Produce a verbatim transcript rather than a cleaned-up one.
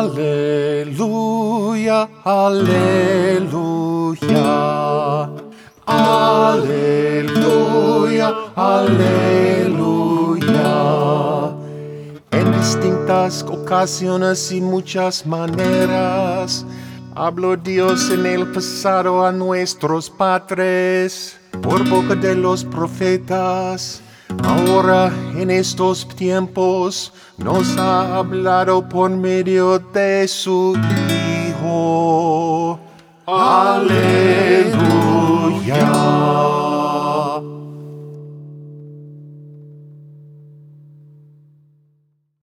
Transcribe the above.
Aleluya, aleluya. Aleluya, aleluya. En distintas ocasiones y muchas maneras habló Dios en el pasado a nuestros padres por boca de los profetas. Ahora en estos tiempos nos ha hablado por medio de su